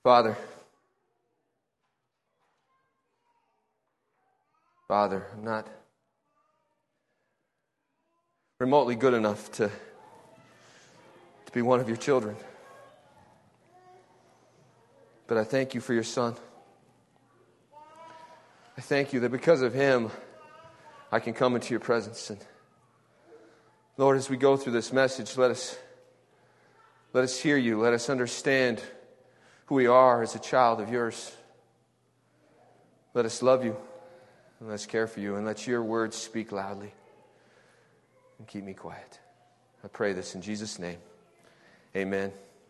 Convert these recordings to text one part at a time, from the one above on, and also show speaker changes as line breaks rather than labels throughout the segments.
Father, I'm not remotely good enough to be one of your children. But I thank you for your Son. I thank you that because of Him, I can come into your presence. And Lord, as we go through this message, let us hear you. Let us understand who we are as a child of yours. Let us love you, and let's care for you, and let your words speak loudly. And keep me quiet. I pray this in Jesus' name. Amen.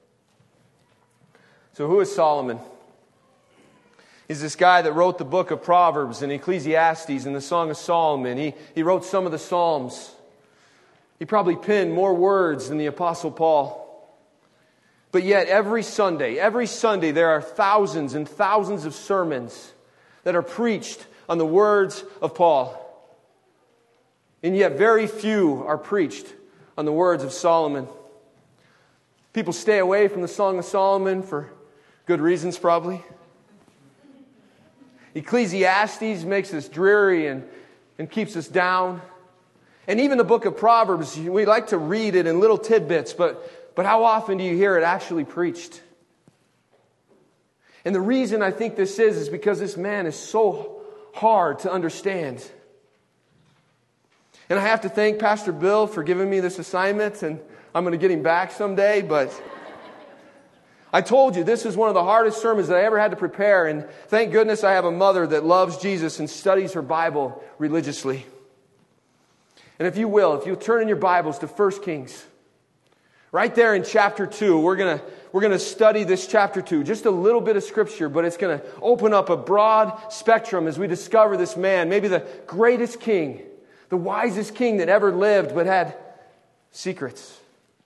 So who is Solomon? He's this guy that wrote the book of Proverbs and Ecclesiastes and the Song of Solomon. He wrote some of the Psalms. He probably penned more words than the Apostle Paul. But yet every Sunday there are thousands and thousands of sermons that are preached on the words of Paul. And yet very few are preached on the words of Solomon. People stay away from the Song of Solomon for good reasons probably. Ecclesiastes makes us dreary and keeps us down. And even the book of Proverbs, we like to read it in little tidbits, but how often do you hear it actually preached? And the reason I think this is because this man is so hard to understand. And I have to thank Pastor Bill for giving me this assignment, and I'm going to get him back someday, but I told you this is one of the hardest sermons that I ever had to prepare, and thank goodness I have a mother that loves Jesus and studies her Bible religiously. And if you turn in your Bibles to 1 Kings, right there in chapter 2, we're going to study this chapter 2, just a little bit of scripture, but it's going to open up a broad spectrum as we discover this man, maybe the greatest king, the wisest king that ever lived, but had secrets.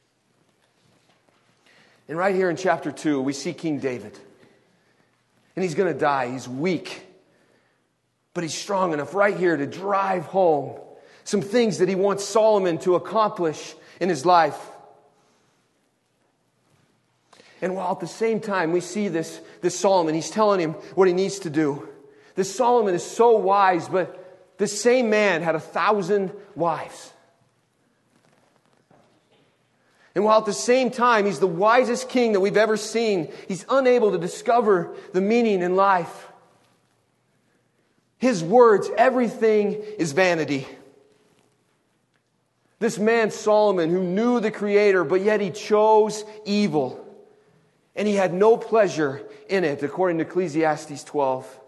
And right here in chapter 2, we see King David. And he's going to die. He's weak. But he's strong enough right here to drive home some things that he wants Solomon to accomplish in his life. And while at the same time we see this Solomon, he's telling him what he needs to do. This Solomon is so wise, but this same man had 1,000 wives. And while at the same time he's the wisest king that we've ever seen, he's unable to discover the meaning in life. His words, everything is vanity. This man Solomon, who knew the Creator, but yet he chose evil. And he had no pleasure in it, according to Ecclesiastes 12.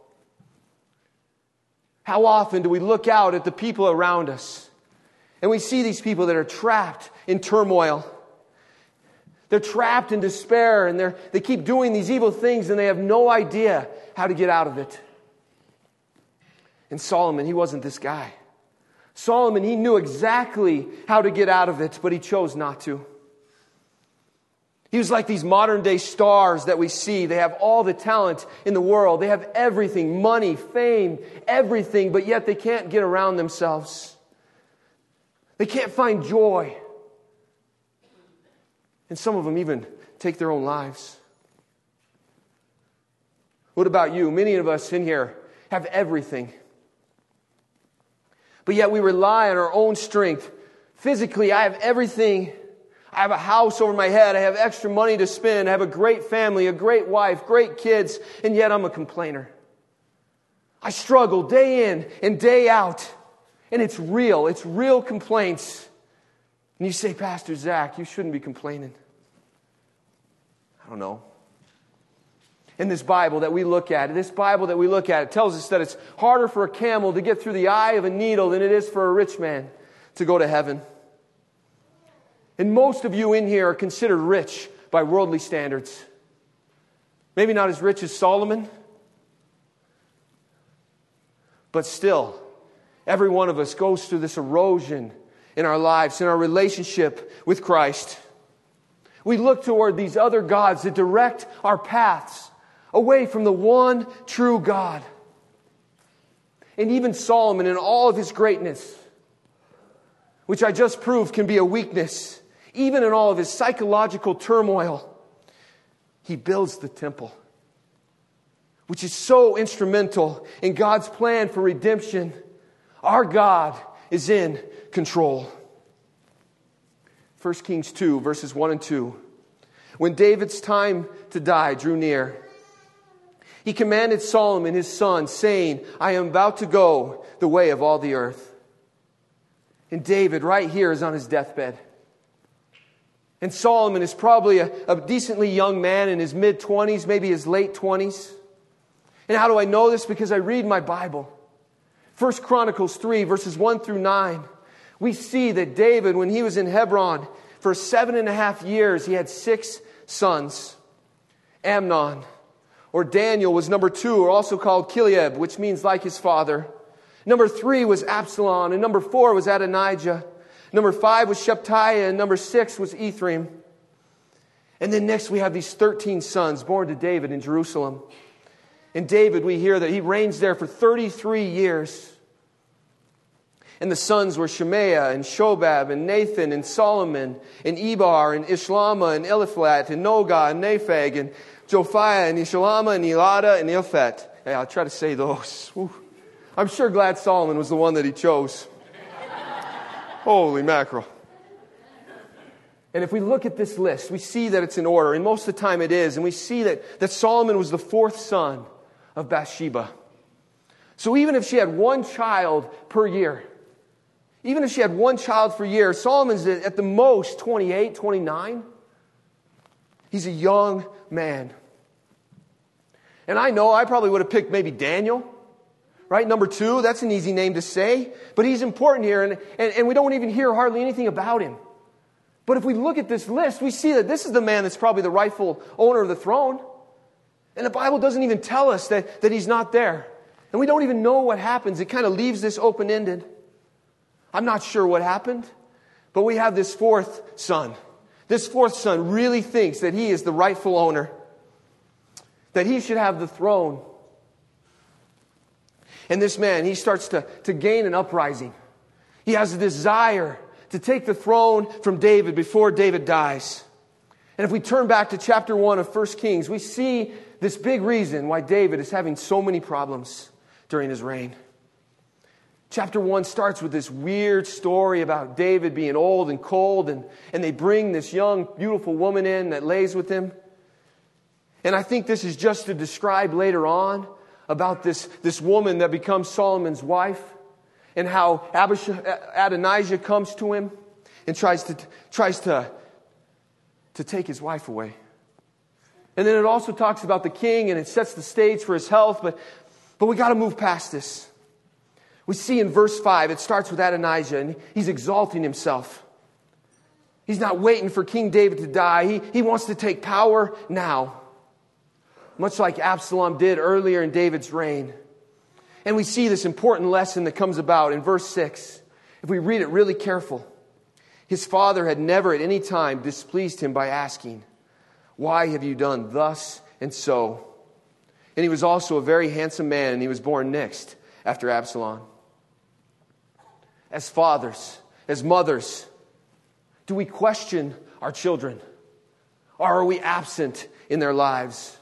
How often do we look out at the people around us and we see these people that are trapped in turmoil? They're trapped in despair and they keep doing these evil things and they have no idea how to get out of it. And Solomon, he wasn't this guy. Solomon, he knew exactly how to get out of it, but he chose not to. He was like these modern day stars that we see. They have all the talent in the world. They have everything, money, fame, everything, but yet they can't get around themselves. They can't find joy. And some of them even take their own lives. What about you? Many of us in here have everything. But yet we rely on our own strength. Physically, I have everything. I have a house over my head. I have extra money to spend. I have a great family, a great wife, great kids, and yet I'm a complainer. I struggle day in and day out. And it's real. It's real complaints. And you say, Pastor Zach, you shouldn't be complaining. I don't know. In this Bible that we look at, it tells us that it's harder for a camel to get through the eye of a needle than it is for a rich man to go to heaven. And most of you in here are considered rich by worldly standards. Maybe not as rich as Solomon, but still, every one of us goes through this erosion in our lives, in our relationship with Christ. We look toward these other gods that direct our paths away from the one true God. And even Solomon, in all of his greatness, which I just proved can be a weakness, even in all of his psychological turmoil, he builds the temple. which is so instrumental in God's plan for redemption. Our God is in control. 1 Kings 2, verses 1 and 2. When David's time to die drew near, he commanded Solomon his son, saying, I am about to go the way of all the earth. And David right here is on his deathbed. And Solomon is probably a decently young man in his mid-20s, maybe his late 20s. And how do I know this? Because I read my Bible. 1 Chronicles 3, verses 1 through 9. We see that David, when he was in Hebron for 7.5 years, he had 6 sons. Amnon, or Daniel, was number 2, or also called Kileab, which means like his father. Number 3 was Absalom, and number 4 was Adonijah. Number 5 was Shephatiah, and number 6 was Ephraim. And then next we have these 13 sons born to David in Jerusalem. And David, we hear that he reigns there for 33 years. And the sons were Shemaiah and Shobab and Nathan and Solomon and Ebar and Ishlama and Eliphalet and Nogah and Nepheg and Jophiah and Ishlama and Elada and Ilphet. Yeah, I'll try to say those. Whew. I'm sure glad Solomon was the one that he chose. Holy mackerel. And if we look at this list, we see that it's in order. And most of the time it is. And we see that Solomon was the 4th son of Bathsheba. So even if she had 1 child per year, even if she had 1 child per year, Solomon's at the most 28, 29. He's a young man. And I know I probably would have picked maybe Daniel. Right? Number 2, that's an easy name to say. But he's important here, and we don't even hear hardly anything about him. But if we look at this list, we see that this is the man that's probably the rightful owner of the throne. And the Bible doesn't even tell us that he's not there. And we don't even know what happens. It kind of leaves this open-ended. I'm not sure what happened, but we have this 4th son. This 4th son really thinks that he is the rightful owner, that he should have the throne. And this man, he starts to gain an uprising. He has a desire to take the throne from David before David dies. And if we turn back to chapter 1 of 1 Kings, we see this big reason why David is having so many problems during his reign. Chapter 1 starts with this weird story about David being old and cold, and they bring this young, beautiful woman in that lays with him. And I think this is just to describe later on about this woman that becomes Solomon's wife, and how Adonijah comes to him and tries to take his wife away. And then it also talks about the king, and it sets the stage for his health, but we got to move past this. We see in verse 5, it starts with Adonijah, and he's exalting himself. He's not waiting for King David to die. He wants to take power now, much like Absalom did earlier in David's reign. And we see this important lesson that comes about in verse 6. If we read it really careful, his father had never at any time displeased him by asking, "Why have you done thus and so?" And he was also a very handsome man, and he was born next after Absalom. As fathers, as mothers, do we question our children? Or are we absent in their lives?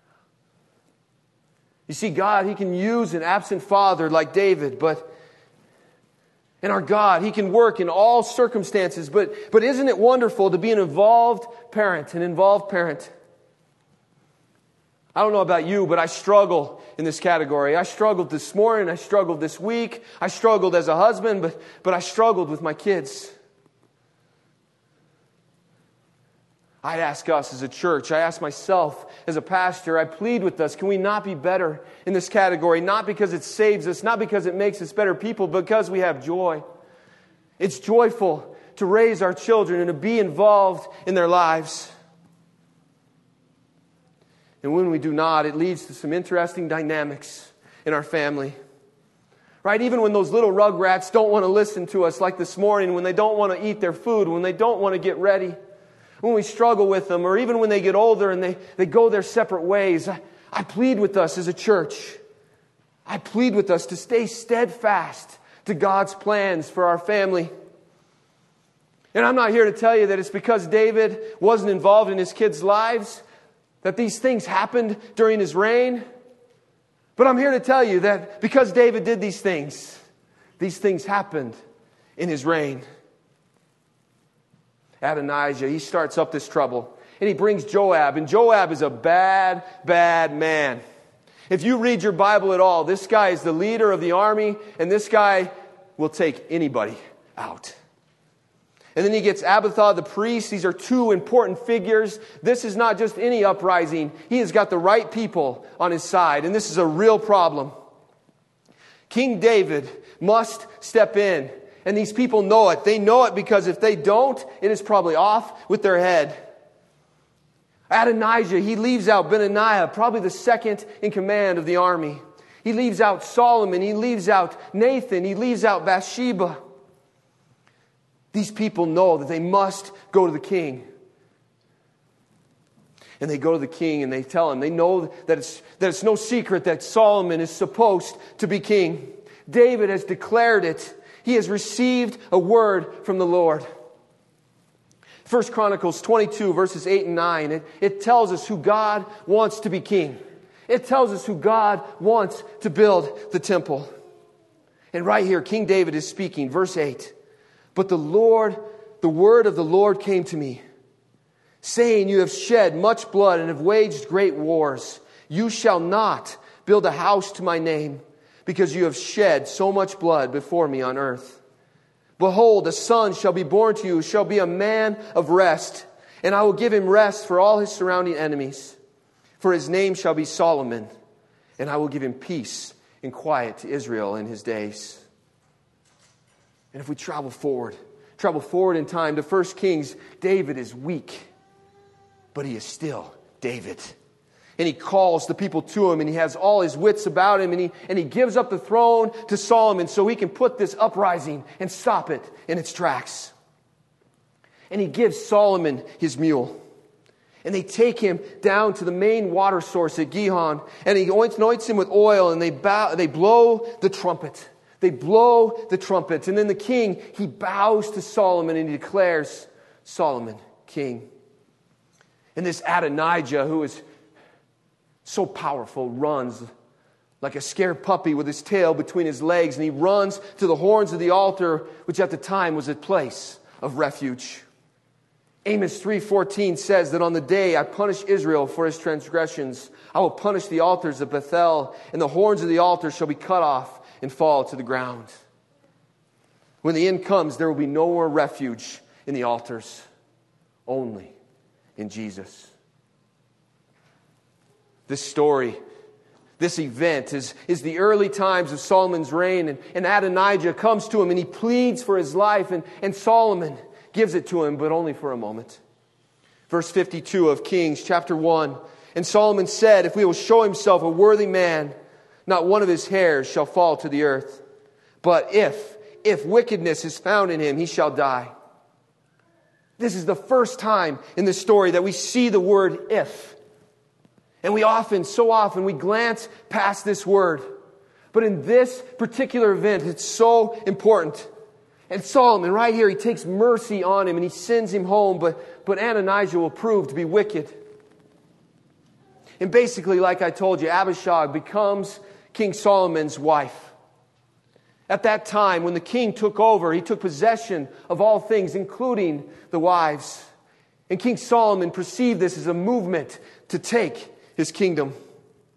You see, God, He can use an absent father like David, and our God, He can work in all circumstances, but isn't it wonderful to be an involved parent? I don't know about you, but I struggle in this category. I struggled this morning, I struggled this week, I struggled as a husband, but I struggled with my kids. I ask us as a church, I ask myself as a pastor, I plead with us, can we not be better in this category? Not because it saves us, not because it makes us better people, but because we have joy. It's joyful to raise our children and to be involved in their lives. And when we do not, it leads to some interesting dynamics in our family. Right? Even when those little rugrats don't want to listen to us, like this morning, when they don't want to eat their food, when they don't want to get ready, when we struggle with them, or even when they get older and they go their separate ways, I plead with us as a church. I plead with us to stay steadfast to God's plans for our family. And I'm not here to tell you that it's because David wasn't involved in his kids' lives that these things happened during his reign. But I'm here to tell you that because David did these things happened in his reign. Adonijah, he starts up this trouble. And he brings Joab. And Joab is a bad, bad man. If you read your Bible at all, this guy is the leader of the army. And this guy will take anybody out. And then he gets Abiathar the priest. These are two important figures. This is not just any uprising. He has got the right people on his side. And this is a real problem. King David must step in. And these people know it. They know it because if they don't, it is probably off with their head. Adonijah, he leaves out Benaiah, probably the second in command of the army. He leaves out Solomon. He leaves out Nathan. He leaves out Bathsheba. These people know that they must go to the king. And they go to the king and they tell him, they know that it's no secret that Solomon is supposed to be king. David has declared it. He has received a word from the Lord. 1 Chronicles 22 verses 8 and 9, it tells us who God wants to be king. It tells us who God wants to build the temple. And right here, King David is speaking, verse 8. But the word of the Lord came to me, saying, you have shed much blood and have waged great wars. You shall not build a house to my name, because you have shed so much blood before me on earth. Behold, a son shall be born to you, shall be a man of rest, and I will give him rest for all his surrounding enemies. For his name shall be Solomon, and I will give him peace and quiet to Israel in his days. And if we travel forward in time to 1 Kings, David is weak, but he is still David. And he calls the people to him, and he has all his wits about him, and he gives up the throne to Solomon so he can put this uprising and stop it in its tracks. And he gives Solomon his mule. And they take him down to the main water source at Gihon, and he anoints him with oil, and they blow the trumpet. They blow the trumpet. And then the king, he bows to Solomon and he declares Solomon king. And this Adonijah, who is so powerful, runs like a scared puppy with his tail between his legs. And he runs to the horns of the altar, which at the time was a place of refuge. Amos 3:14 says that on the day I punish Israel for his transgressions, I will punish the altars of Bethel, and the horns of the altar shall be cut off and fall to the ground. When the end comes, there will be no more refuge in the altars, only in Jesus. This story, this event is the early times of Solomon's reign, and Adonijah comes to him and he pleads for his life, and Solomon gives it to him, but only for a moment. Verse 52 of Kings chapter 1, and Solomon said, if he will show himself a worthy man, not one of his hairs shall fall to the earth. But if wickedness is found in him, he shall die. This is the first time in the story that we see the word if. And so often, we glance past this word. But in this particular event, it's so important. And Solomon, right here, he takes mercy on him and he sends him home. But Adonijah will prove to be wicked. And basically, like I told you, Abishag becomes King Solomon's wife. At that time, when the king took over, he took possession of all things, including the wives. And King Solomon perceived this as a movement to take his kingdom. And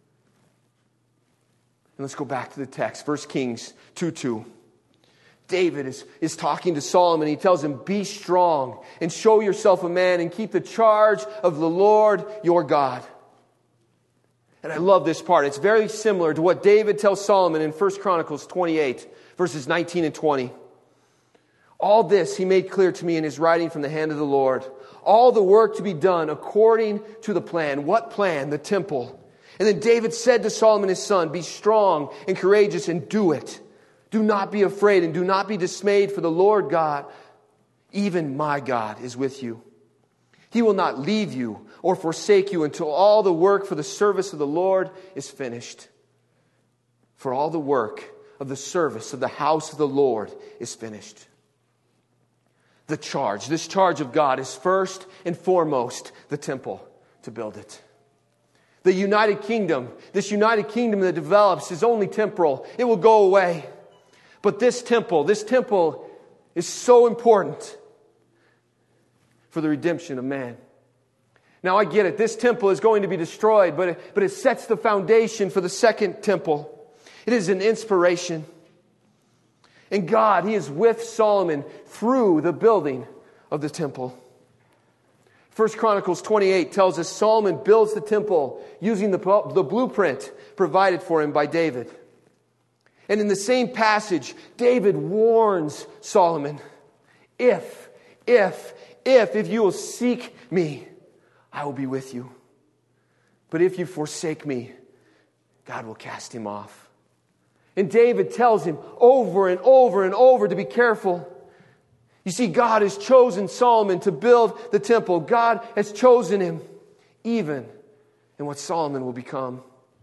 let's go back to the text, 1 Kings 2:2. David is talking to Solomon. He tells him, be strong and show yourself a man and keep the charge of the Lord your God. And I love this part. It's very similar to what David tells Solomon in 1 Chronicles 28, verses 19 and 20. All this he made clear to me in his writing from the hand of the Lord. All the work to be done according to the plan. What plan? The temple. And then David said to Solomon his son, be strong and courageous and do it. Do not be afraid and do not be dismayed, for the Lord God, even my God, is with you. He will not leave you or forsake you until all the work for the service of the Lord is finished. For all the work of the service of the house of the Lord is finished. This charge of God is first and foremost the temple, to build it. The United Kingdom, this United Kingdom that develops, is only temporal. It will go away. But this temple is so important for the redemption of man. Now I get it. This temple is going to be destroyed, but it sets the foundation for the second temple. It is an inspiration. And God, He is with Solomon through the building of the temple. 1 Chronicles 28 tells us Solomon builds the temple using the blueprint provided for him by David. And in the same passage, David warns Solomon, if you will seek me, I will be with you. But if you forsake me, God will cast him off. And David tells him over and over and over to be careful. You see, God has chosen Solomon to build the temple. God has chosen him even in what Solomon will become.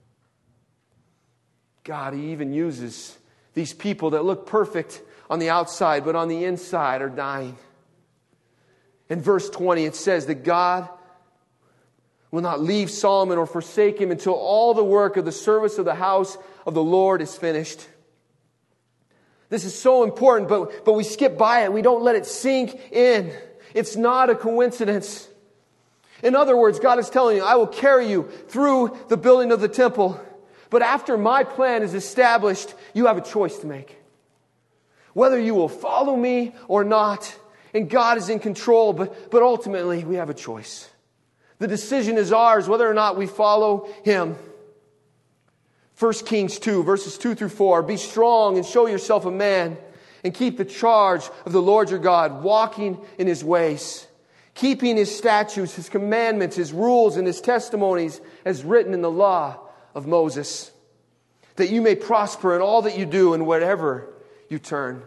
God, He even uses these people that look perfect on the outside, but on the inside are dying. In verse 20, it says that God will not leave Solomon or forsake him until all the work of the service of the house of the Lord is finished. This is so important, but we skip by it. We don't let it sink in. It's not a coincidence. In other words, God is telling you, I will carry you through the building of the temple. But after my plan is established, you have a choice to make. Whether you will follow me or not. And God is in control, but ultimately we have a choice. The decision is ours whether or not we follow Him. 1 Kings 2, verses 2 through 4. Be strong and show yourself a man, and keep the charge of the Lord your God, walking in His ways, keeping His statutes, His commandments, His rules, and His testimonies as written in the law of Moses, that you may prosper in all that you do and wherever you turn.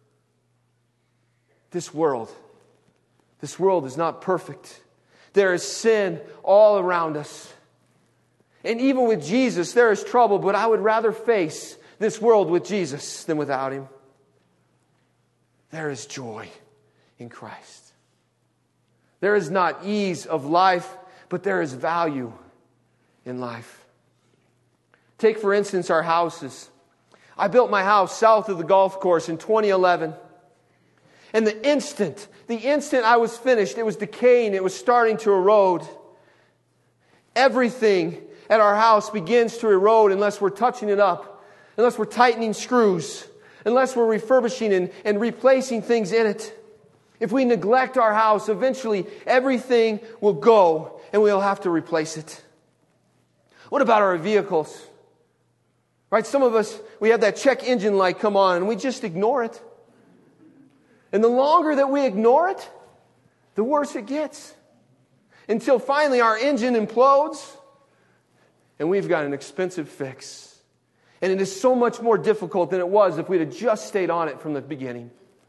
This world is not perfect. There is sin all around us. And even with Jesus, there is trouble, but I would rather face this world with Jesus than without Him. There is joy in Christ. There is not ease of life, but there is value in life. Take, for instance, our houses. I built my house south of the golf course in 2011. And the instant I was finished, it was decaying, it was starting to erode. Everything at our house begins to erode unless we're touching it up, unless we're tightening screws, unless we're refurbishing and replacing things in it. If we neglect our house, eventually everything will go and we'll have to replace it. What about our vehicles? Right? Some of us, we have that check engine light come on and we just ignore it. And the longer that we ignore it, the worse it gets. Until finally our engine implodes and we've got an expensive fix. And it is so much more difficult than it was if we'd have just stayed on it from the beginning.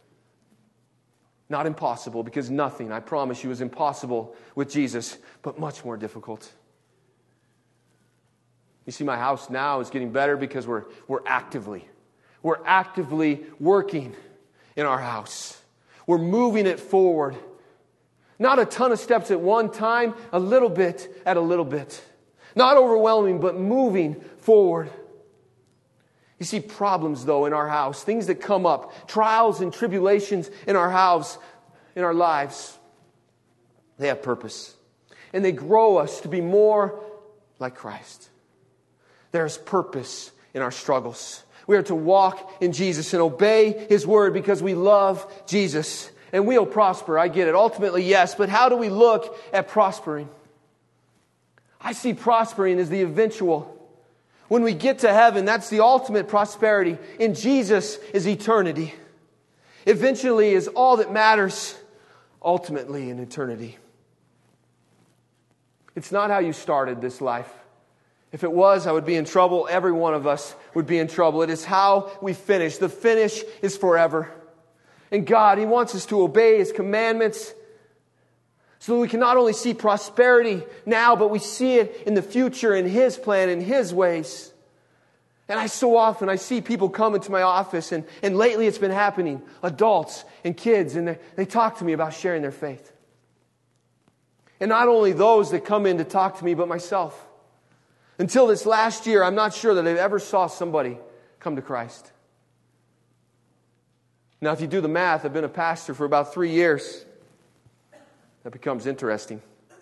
Not impossible, because nothing, I promise you, is impossible with Jesus, but much more difficult. You see, my house now is getting better because we're actively working in our house. We're moving it forward. Not a ton of steps at one time, a little bit at a little bit. Not overwhelming, but moving forward. You see, problems, though, in our house, things that come up, trials and tribulations in our house, in our lives, they have purpose. And they grow us to be more like Christ. There's purpose in our struggles. We are to walk in Jesus and obey His word because we love Jesus. And we'll prosper, I get it. Ultimately, yes, but how do we look at prospering? I see prospering as the eventual. When we get to heaven, that's the ultimate prosperity. In Jesus is eternity. Eventually is all that matters, ultimately in eternity. It's not how you started this life. If it was, I would be in trouble. Every one of us would be in trouble. It is how we finish. The finish is forever. And God, He wants us to obey His commandments so that we can not only see prosperity now, but we see it in the future in His plan, in His ways. And I see people come into my office, and lately it's been happening, adults and kids, and they talk to me about sharing their faith. And not only those that come in to talk to me, but myself. Until this last year, I'm not sure that I ever saw somebody come to Christ. Now, if you do the math, I've been a pastor for about 3 years. That becomes interesting.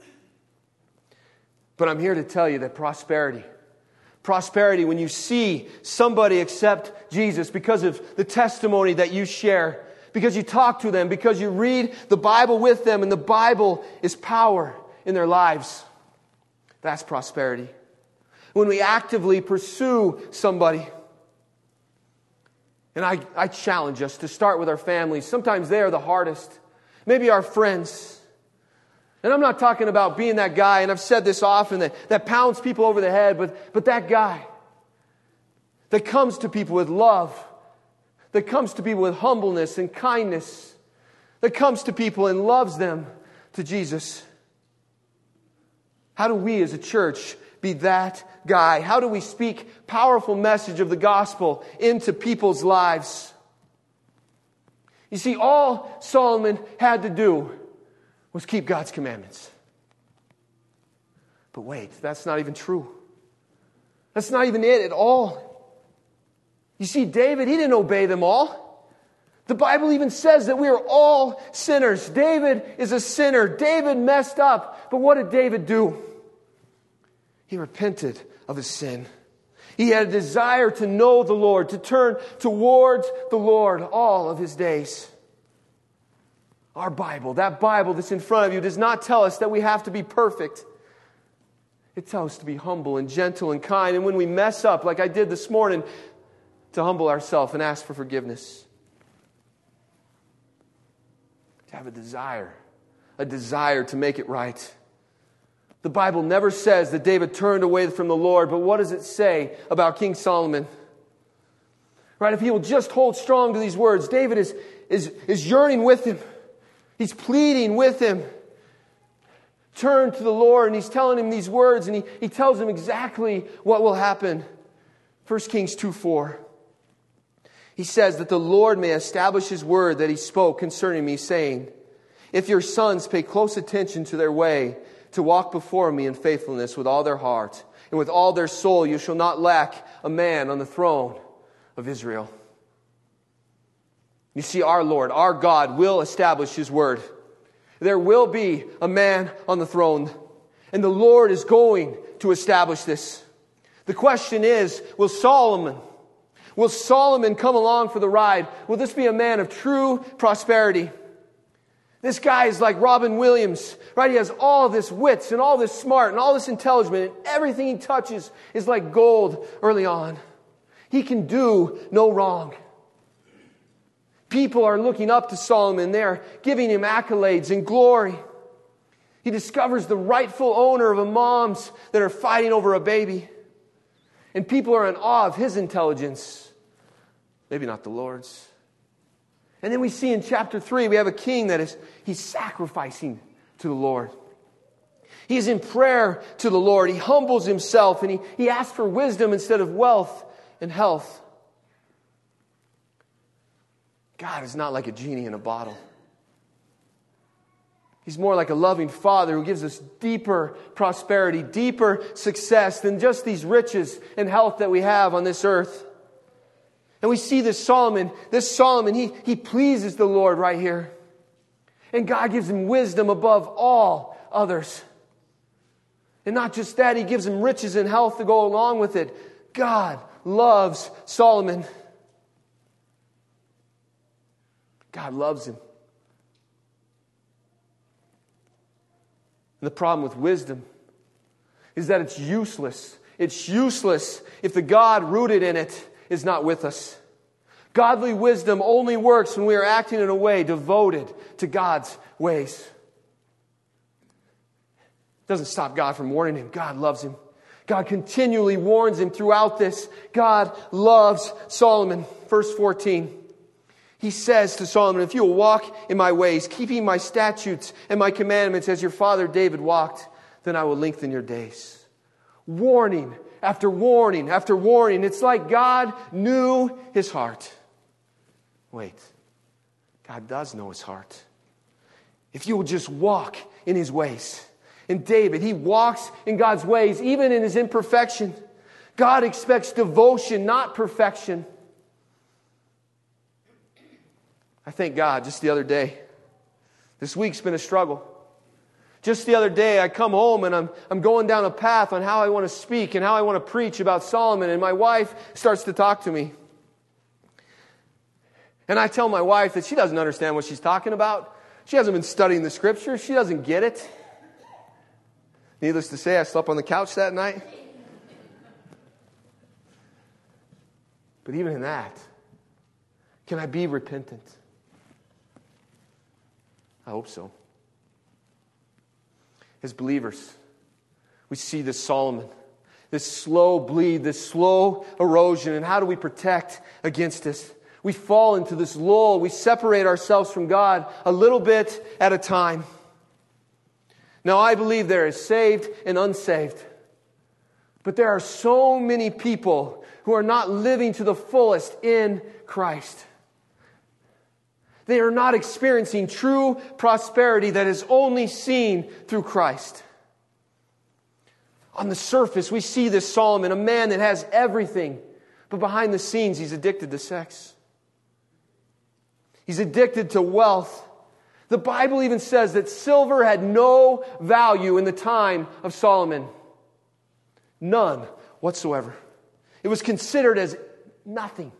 But I'm here to tell you that prosperity, when you see somebody accept Jesus because of the testimony that you share, because you talk to them, because you read the Bible with them, and the Bible is power in their lives, that's prosperity. When we actively pursue somebody, and I challenge us to start with our families. Sometimes they are the hardest. Maybe our friends. And I'm not talking about being that guy, and I've said this often, that pounds people over the head, but that guy that comes to people with love, that comes to people with humbleness and kindness, that comes to people and loves them to Jesus. How do we as a church be that guy? How do we speak powerful message of the gospel into people's lives? You see, all Solomon had to do was keep God's commandments. But wait, that's not even true. That's not even it at all. You see, David, he didn't obey them all. The Bible even says that we are all sinners. David is a sinner. David messed up. But what did David do? He repented of his sin. He had a desire to know the Lord, to turn towards the Lord all of his days. Our Bible, that Bible that's in front of you, does not tell us that we have to be perfect. It tells us to be humble and gentle and kind. And when we mess up, like I did this morning, to humble ourselves and ask for forgiveness. To have a desire to make it right. The Bible never says that David turned away from the Lord, but what does it say about King Solomon? Right? If he will just hold strong to these words, David is yearning with him. He's pleading with him. Turn to the Lord, and he's telling him these words, and he tells him exactly what will happen. 1 Kings 2:4. He says that the Lord may establish His word that He spoke concerning me, saying, if your sons pay close attention to their way, to walk before me in faithfulness with all their heart and with all their soul, you shall not lack a man on the throne of Israel. You see, our Lord, our God, will establish His word. There will be a man on the throne, and the Lord is going to establish this. The question is, will Solomon come along for the ride? Will this be a man of true prosperity? This guy is like Robin Williams, right? He has all this wits and all this smart and all this intelligence, and everything he touches is like gold early on. He can do no wrong. People are looking up to Solomon. They are giving him accolades and glory. He discovers the rightful owner of a moms that are fighting over a baby. And people are in awe of his intelligence. Maybe not the Lord's. And then we see in chapter 3, we have a king he's sacrificing to the Lord. He's in prayer to the Lord. He humbles himself and he asks for wisdom instead of wealth and health. God is not like a genie in a bottle. He's more like a loving Father who gives us deeper prosperity, deeper success than just these riches and health that we have on this earth. And we see this Solomon, he pleases the Lord right here. And God gives him wisdom above all others. And not just that, He gives him riches and health to go along with it. God loves Solomon. God loves him. And the problem with wisdom is that it's useless. It's useless if the God rooted in it is not with us. Godly wisdom only works when we are acting in a way devoted to God's ways. It doesn't stop God from warning him. God loves him. God continually warns him throughout this. God loves Solomon. Verse 14. He says to Solomon, if you will walk in my ways, keeping my statutes and my commandments as your father David walked, then I will lengthen your days. Warning after warning after warning. It's like God knew his heart. Wait, God does know his heart. If you will just walk in his ways, And David, he walks in God's ways, even in his imperfection. God expects devotion, not perfection. I thank God just the other day. This week's been a struggle. Just the other day, I come home and I'm going down a path on how I want to speak and how I want to preach about Solomon. And my wife starts to talk to me. And I tell my wife that she doesn't understand what she's talking about. She hasn't been studying the Scriptures. She doesn't get it. Needless to say, I slept on the couch that night. But even in that, can I be repentant? I hope so. As believers, we see this Solomon, this slow bleed, this slow erosion. And how do we protect against this? We fall into this lull. We separate ourselves from God a little bit at a time. Now, I believe there is saved and unsaved. But there are so many people who are not living to the fullest in Christ. They are not experiencing true prosperity that is only seen through Christ. On the surface, we see this Solomon, a man that has everything. But behind the scenes, he's addicted to sex. He's addicted to wealth. The Bible even says that silver had no value in the time of Solomon. None whatsoever. It was considered as nothing.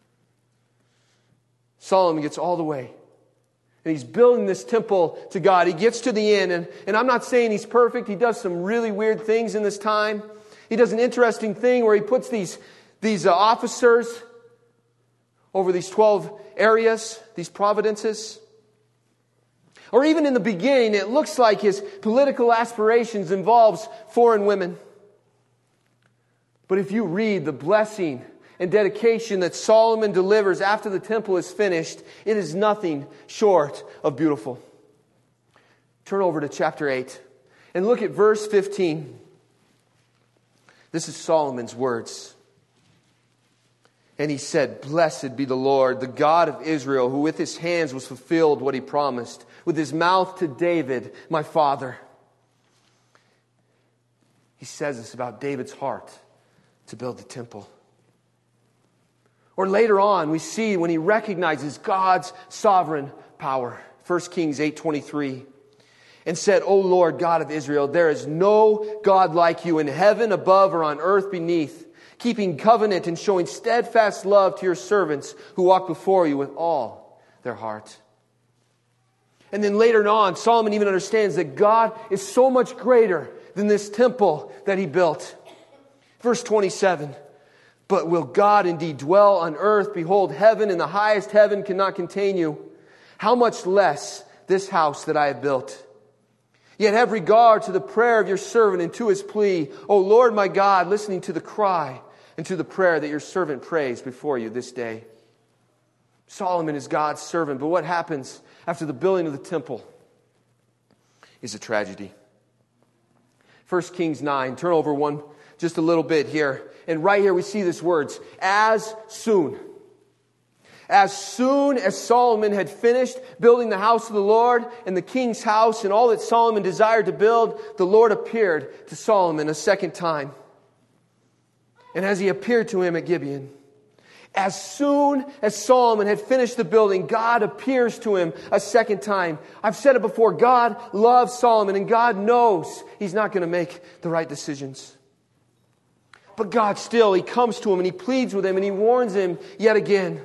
Solomon gets all the way. And he's building this temple to God. He gets to the end. And I'm not saying he's perfect. He does some really weird things in this time. He does an interesting thing where he puts these officers over these 12 areas, these providences. Or even in the beginning, it looks like his political aspirations involves foreign women. But if you read the blessing and dedication that Solomon delivers after the temple is finished, it is nothing short of beautiful. Turn over to chapter 8 and look at verse 15. This is Solomon's words. And he said, "Blessed be the Lord, the God of Israel, who with his hands was fulfilled what he promised, with his mouth to David, my father." He says this about David's heart to build the temple. Or later on, we see when he recognizes God's sovereign power. 1 Kings 8:23. And said, "O Lord God of Israel, there is no God like you in heaven above or on earth beneath, keeping covenant and showing steadfast love to your servants who walk before you with all their heart." And then later on, Solomon even understands that God is so much greater than this temple that he built. Verse 27. "But will God indeed dwell on earth? Behold, heaven and the highest heaven cannot contain you. How much less this house that I have built? Yet have regard to the prayer of your servant and to his plea. O Lord my God, listening to the cry and to the prayer that your servant prays before you this day." Solomon is God's servant, but what happens after the building of the temple is a tragedy. 1 Kings 9, turn over one just a little bit here. And right here we see these words, "as soon." As soon as Solomon had finished building the house of the Lord and the king's house and all that Solomon desired to build, the Lord appeared to Solomon a second time. And as he appeared to him at Gibeon, as soon as Solomon had finished the building, God appears to him a second time. I've said it before, God loves Solomon and God knows he's not going to make the right decisions. But God still, he comes to him and he pleads with him and he warns him yet again.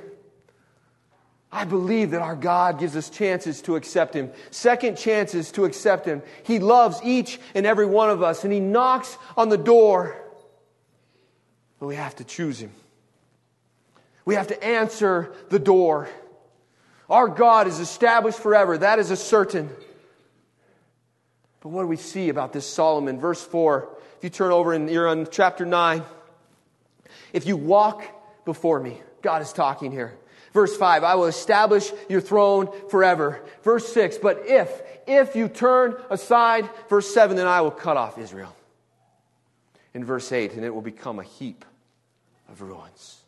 I believe that our God gives us chances to accept him. Second chances to accept him. He loves each and every one of us and he knocks on the door. But we have to choose him. We have to answer the door. Our God is established forever. That is a certain. But what do we see about this Solomon? Verse 4. If you turn over and you're on chapter 9. If you walk before me. God is talking here. Verse 5. I will establish your throne forever. Verse 6. But if you turn aside. Verse 7. Then I will cut off Israel. In verse 8. And it will become a heap of ruins.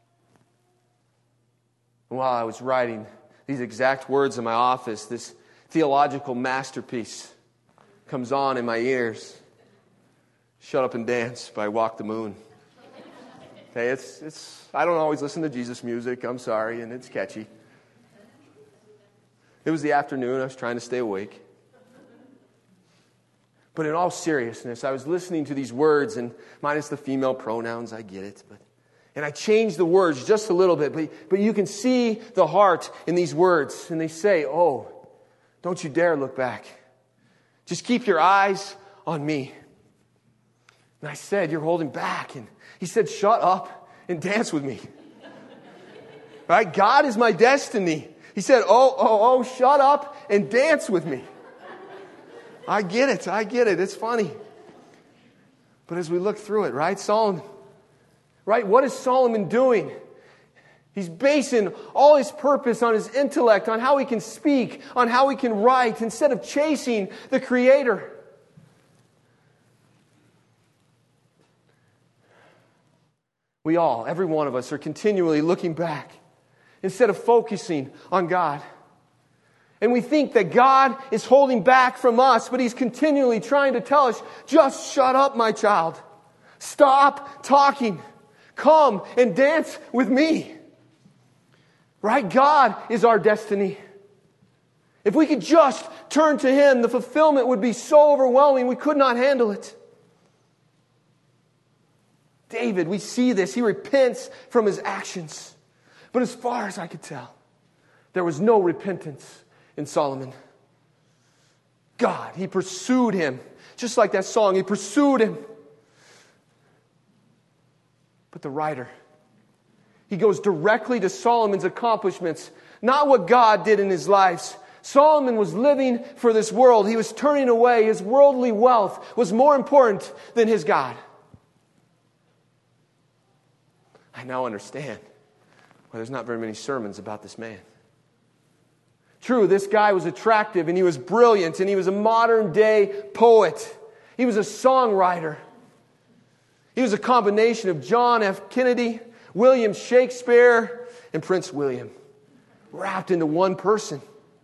And while I was writing these exact words in my office, this theological masterpiece comes on in my ears. Shut Up and Dance by Walk the Moon. Okay, I don't always listen to Jesus music, I'm sorry, and it's catchy. It was the afternoon, I was trying to stay awake. But in all seriousness, I was listening to these words, and minus the female pronouns, I get it. And I changed the words just a little bit, but you can see the heart in these words. And they say, oh, don't you dare look back. Just keep your eyes on me. And I said, you're holding back. And he said, shut up and dance with me. Right? God is my destiny. He said, oh, shut up and dance with me. I get it. It's funny. But as we look through it, right, Solomon, right, what is Solomon doing? He's basing all his purpose on his intellect, on how he can speak, on how he can write, instead of chasing the Creator. We all, every one of us, are continually looking back instead of focusing on God. And we think that God is holding back from us, but He's continually trying to tell us, just shut up, my child. Stop talking. Come and dance with me. Right? God is our destiny. If we could just turn to Him, the fulfillment would be so overwhelming we could not handle it. David, we see this. He repents from his actions. But as far as I could tell, there was no repentance in Solomon. God, He pursued him. Just like that song, He pursued him. But the writer, he goes directly to Solomon's accomplishments, not what God did in his life. Solomon was living for this world. He was turning away. His worldly wealth was more important than his God. I now understand why there's not very many sermons about this man. True, this guy was attractive and he was brilliant and he was a modern day poet. He was a songwriter. He was a combination of John F. Kennedy, William Shakespeare, and Prince William, wrapped into one person.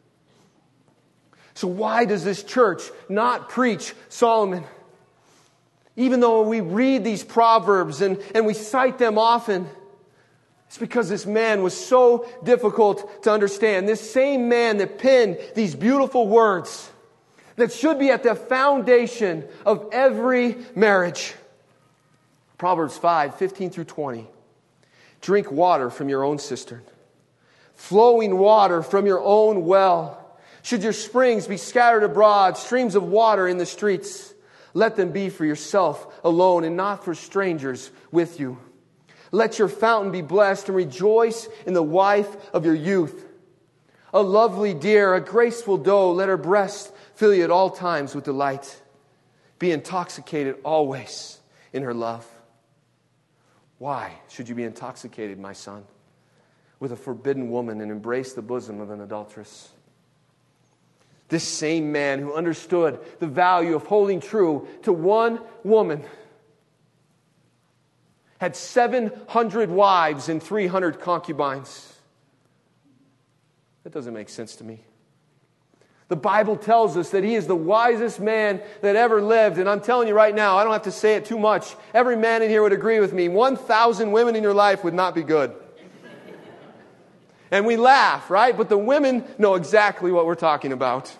So why does this church not preach Solomon? Even though we read these proverbs and we cite them often, it's because this man was so difficult to understand. This same man that penned these beautiful words that should be at the foundation of every marriage. Proverbs 5:15-20. Drink water from your own cistern, flowing water from your own well. Should your springs be scattered abroad, streams of water in the streets, let them be for yourself alone and not for strangers with you. Let your fountain be blessed and rejoice in the wife of your youth. A lovely deer, a graceful doe, let her breast fill you at all times with delight. Be intoxicated always in her love. Why should you be intoxicated, my son, with a forbidden woman and embrace the bosom of an adulteress? This same man who understood the value of holding true to one woman had 700 wives and 300 concubines. That doesn't make sense to me. The Bible tells us that he is the wisest man that ever lived. And I'm telling you right now, I don't have to say it too much. Every man in here would agree with me. 1,000 women in your life would not be good. And we laugh, right? But the women know exactly what we're talking about.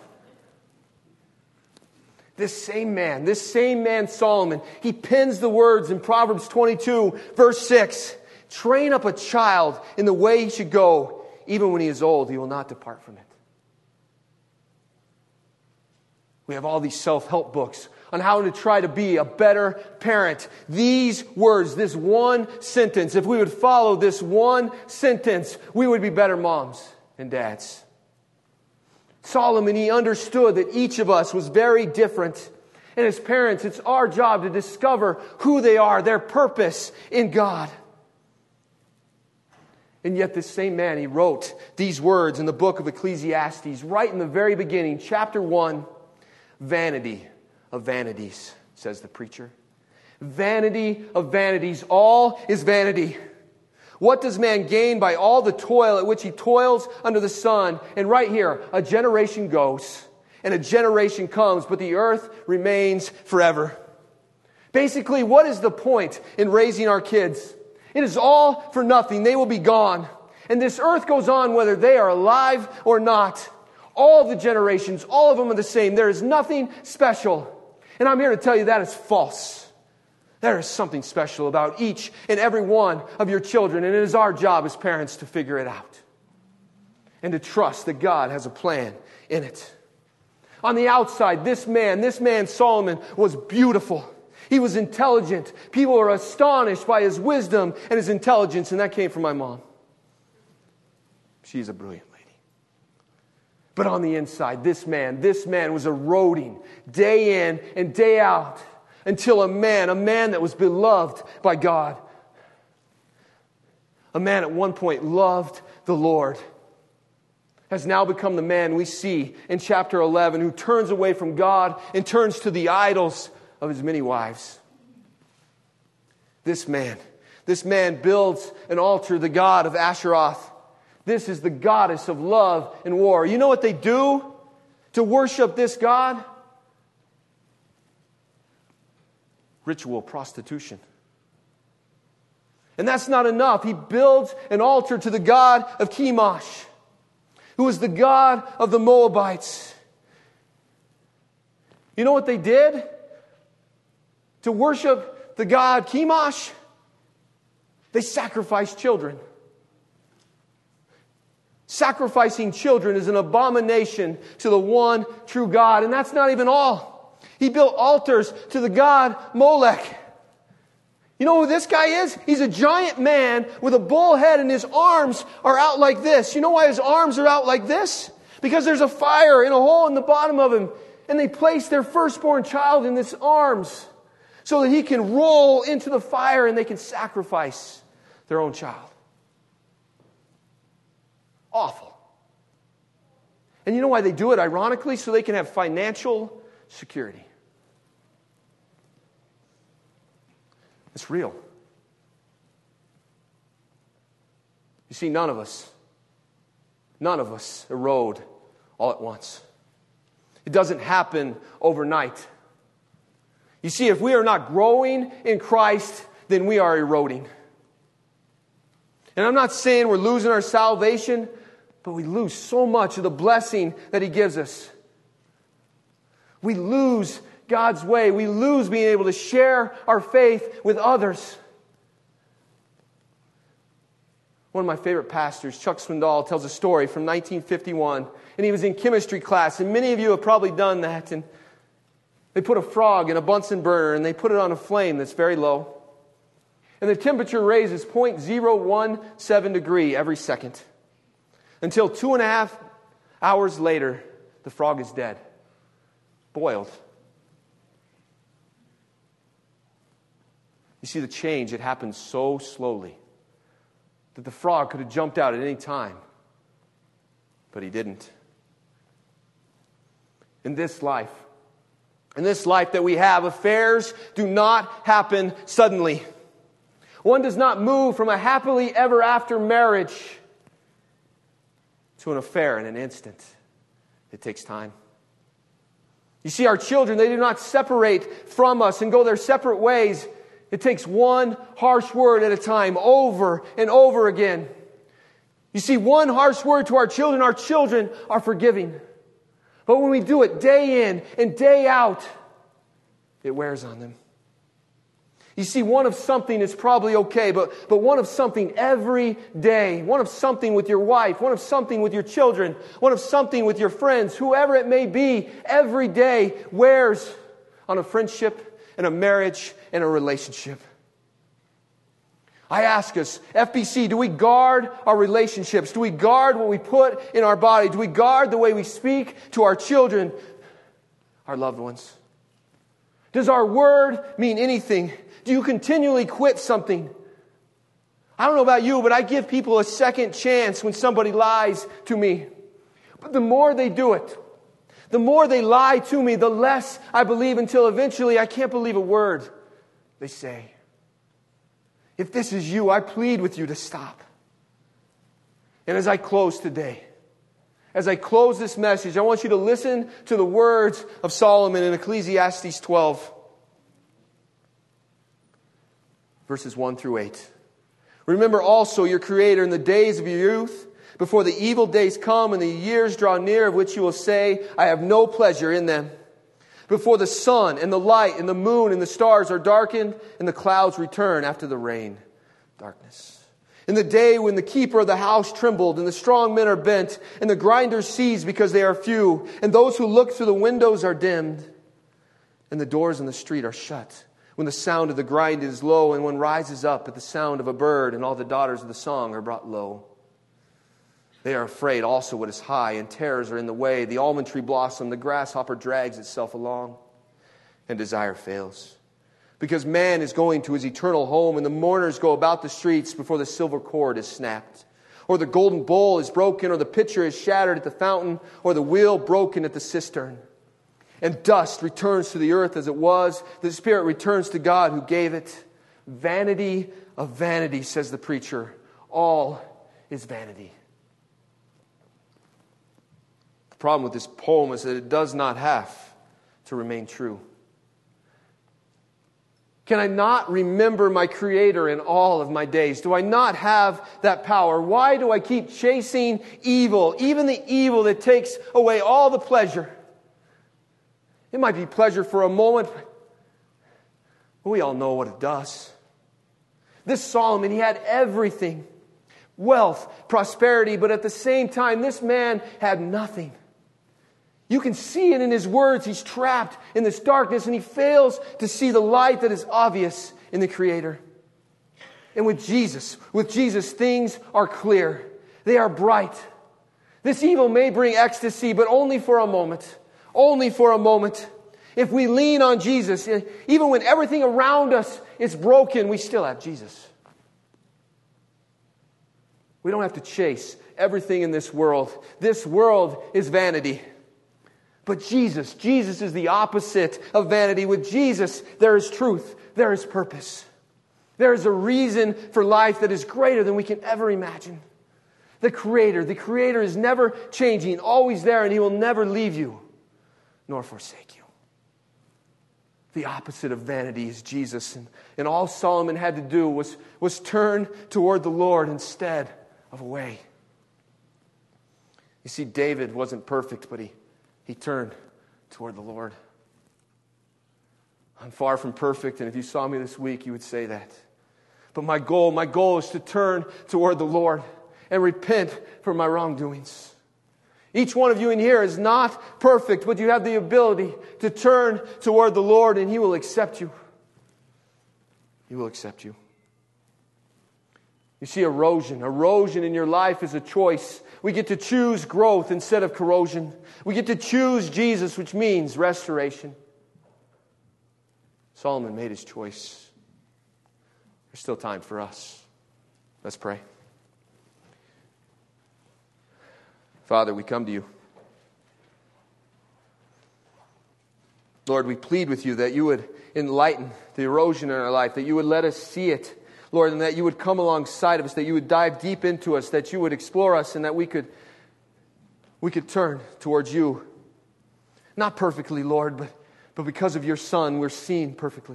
This same man Solomon, he pens the words in Proverbs 22, verse 6. Train up a child in the way he should go. Even when he is old, he will not depart from it. We have all these self-help books on how to try to be a better parent. These words, this one sentence, if we would follow this one sentence, we would be better moms and dads. Solomon, he understood that each of us was very different. And as parents, it's our job to discover who they are, their purpose in God. And yet this same man, he wrote these words in the book of Ecclesiastes, right in the very beginning, chapter 1, vanity of vanities, says the preacher. Vanity of vanities, all is vanity. What does man gain by all the toil at which he toils under the sun? And right here, a generation goes, and a generation comes, but the earth remains forever. Basically, what is the point in raising our kids? It is all for nothing. They will be gone. And this earth goes on whether they are alive or not. All the generations, all of them are the same. There is nothing special. And I'm here to tell you that is false. There is something special about each and every one of your children, and it is our job as parents to figure it out and to trust that God has a plan in it. On the outside, this man Solomon, was beautiful. He was intelligent. People were astonished by his wisdom and his intelligence, and that came from my mom. She's a brilliant lady. But on the inside, this man was eroding day in and day out until a man that was beloved by God. A man at one point loved the Lord, has now become the man we see in chapter 11 who turns away from God and turns to the idols of his many wives. This man builds an altar to the god of Asheroth. This is the goddess of love and war. You know what they do to worship this god? Ritual prostitution. And that's not enough. He builds an altar to the god of Chemosh, who is the god of the Moabites. You know what they did to worship the god Chemosh? They sacrificed children. Sacrificing children is an abomination to the one true God. And that's not even all. He built altars to the god Molech. You know who this guy is? He's a giant man with a bull head, and his arms are out like this. You know why his arms are out like this? Because there's a fire in a hole in the bottom of him. And they place their firstborn child in his arms so that he can roll into the fire and they can sacrifice their own child. Awful. And you know why they do it, ironically? So they can have financial security. It's real. You see, none of us erode all at once. It doesn't happen overnight. You see, if we are not growing in Christ, then we are eroding. And I'm not saying we're losing our salvation, but we lose so much of the blessing that He gives us. We lose God's way. We lose being able to share our faith with others. One of my favorite pastors, Chuck Swindoll, tells a story from 1951. And he was in chemistry class. And many of you have probably done that. And they put a frog in a Bunsen burner and they put it on a flame that's very low. And the temperature raises 0.017 degree every second. Until 2.5 hours later, the frog is dead. Boiled. You see the change, it happens so slowly that the frog could have jumped out at any time, but he didn't. In this life that we have, affairs do not happen suddenly. One does not move from a happily ever after marriage to an affair in an instant. It takes time. You see, our children, they do not separate from us and go their separate ways. It takes one harsh word at a time, over and over again. You see, one harsh word to our children are forgiving. But when we do it day in and day out, it wears on them. You see, one of something is probably okay, but one of something every day, one of something with your wife, one of something with your children, one of something with your friends, whoever it may be, every day wears on a friendship and a marriage and a relationship. I ask us, FBC, do we guard our relationships? Do we guard what we put in our body? Do we guard the way we speak to our children, our loved ones? Does our word mean anything? Do you continually quit something? I don't know about you, but I give people a second chance when somebody lies to me. But the more they do it, the more they lie to me, the less I believe, until eventually I can't believe a word they say. If this is you, I plead with you to stop. And as I close today, As I close this message, I want you to listen to the words of Solomon in Ecclesiastes 12, verses 1 through 8. Remember also your Creator in the days of your youth, before the evil days come and the years draw near, of which you will say, I have no pleasure in them. Before the sun and the light and the moon and the stars are darkened, and the clouds return after the rain. Darkness. In the day when the keeper of the house trembled, and the strong men are bent, and the grinders cease because they are few, and those who look through the windows are dimmed, and the doors in the street are shut. When the sound of the grind is low, and one rises up at the sound of a bird, and all the daughters of the song are brought low. They are afraid also what is high, and terrors are in the way. The almond tree blossom, the grasshopper drags itself along, and desire fails. Because man is going to his eternal home, and the mourners go about the streets before the silver cord is snapped, or the golden bowl is broken, or the pitcher is shattered at the fountain, or the wheel broken at the cistern. And dust returns to the earth as it was. The spirit returns to God who gave it. Vanity of vanity, says the preacher. All is vanity. The problem with this poem is that it does not have to remain true. Can I not remember my Creator in all of my days? Do I not have that power? Why do I keep chasing evil, even the evil that takes away all the pleasure? It might be pleasure for a moment, but we all know what it does. This Solomon, he had everything. Wealth, prosperity, but at the same time, this man had nothing. You can see it in his words. He's trapped in this darkness and he fails to see the light that is obvious in the Creator. And with Jesus, things are clear. They are bright. This evil may bring ecstasy, but only for a moment. Only for a moment. If we lean on Jesus, even when everything around us is broken, we still have Jesus. We don't have to chase everything in this world. This world is vanity. But Jesus is the opposite of vanity. With Jesus, there is truth. There is purpose. There is a reason for life that is greater than we can ever imagine. The Creator is never changing, always there, and He will never leave you nor forsake you. The opposite of vanity is Jesus. And all Solomon had to do was turn toward the Lord instead of away. You see, David wasn't perfect, but he turned toward the Lord. I'm far from perfect, and if you saw me this week, you would say that. But my goal is to turn toward the Lord and repent for my wrongdoings. Each one of you in here is not perfect, but you have the ability to turn toward the Lord, and He will accept you. He will accept you. You see, erosion in your life is a choice. We get to choose growth instead of corrosion. We get to choose Jesus, which means restoration. Solomon made his choice. There's still time for us. Let's pray. Father, we come to you. Lord, we plead with you that you would enlighten the erosion in our life, that you would let us see it, Lord, and that you would come alongside of us, that you would dive deep into us, that you would explore us, and that we could turn towards you. Not perfectly, Lord, but because of your Son, we're seen perfectly.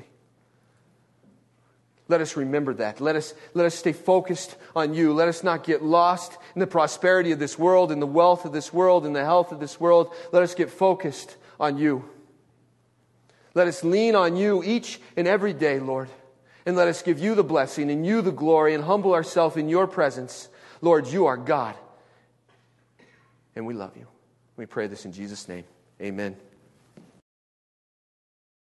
Let us remember that. Let us stay focused on you. Let us not get lost in the prosperity of this world, in the wealth of this world, in the health of this world. Let us get focused on you. Let us lean on you each and every day, Lord. And let us give you the blessing and you the glory and humble ourselves in your presence. Lord, you are God. And we love you. We pray this in Jesus' name. Amen.